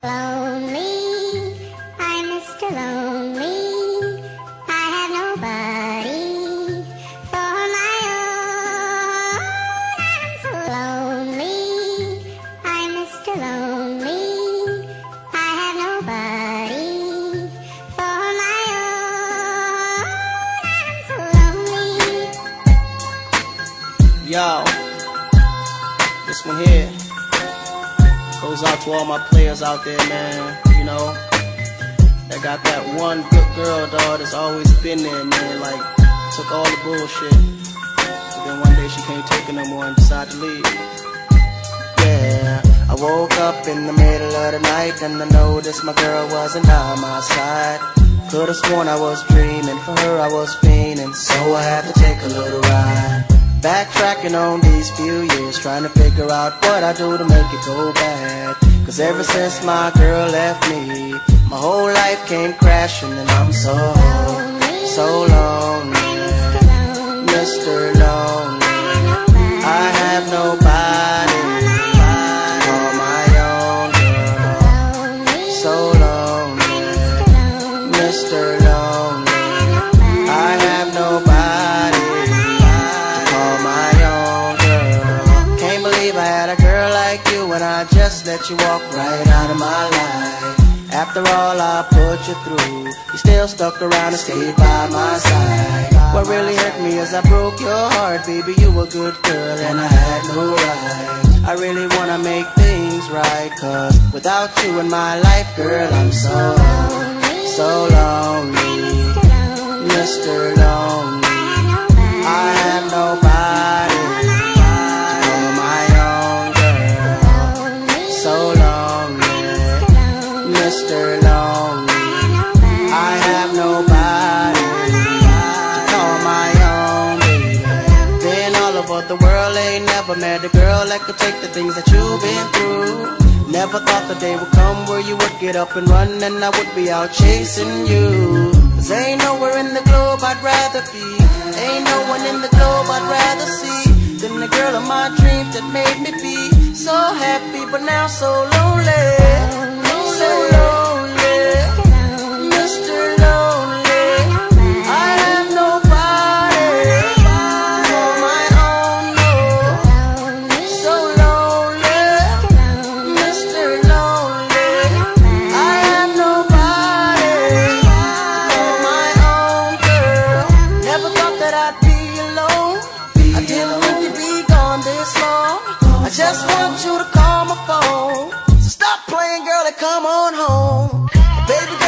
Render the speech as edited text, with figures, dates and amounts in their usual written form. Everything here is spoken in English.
Lonely, I'm Mr. Lonely. I have nobody for my own. I'm so lonely, I'm Mr. Lonely. I have nobody for my own. I'm so lonely. Yo, this one here goes out to all my players out there, man. You know, that got that one good girl, dog, that's always been there, man. Like, took all the bullshit, but then one day she can't take it no more and decided to leave. Yeah, I woke up in the middle of the night and I noticed my girl wasn't by my side. Could've sworn I was dreaming, for her I was fiending, so I had to take a little ride. Backtracking on these few years, trying to figure out what I do to make it go bad. Cause ever since my girl left me, my whole life came crashing and I'm so lonely, Mr. Lonely. I have nobody to call my own girl. So lonely, Mr. Lonely. I have nobody when I just let you walk right out of my life. After all I put you through, you still stuck around and stayed by my side. What really hurt me is I broke your heart, baby. You were a good girl and I had no right. I really wanna make things right, cause without you in my life, girl, I'm so lonely, Mr. Lonely. I have nobody. Mr. Lonely, I have nobody to call my own, baby. Been all over the world, ain't never met a girl that could take the things that you've been through. Never thought the day would come where you would get up and run and I would be out chasing you. Cause ain't nowhere in the globe I'd rather be, ain't no one in the globe I'd rather see than the girl of my dreams that made me be so happy but now so lonely. So lonely, Mr. Lonely. I have nobody for my own, no. So lonely, Mr. Lonely. I have nobody for my own, girl. Never thought that I'd be alone. I didn't think you'd be gone this long. I just want you to call my phone. Stop playing, girl, and come on home. Baby,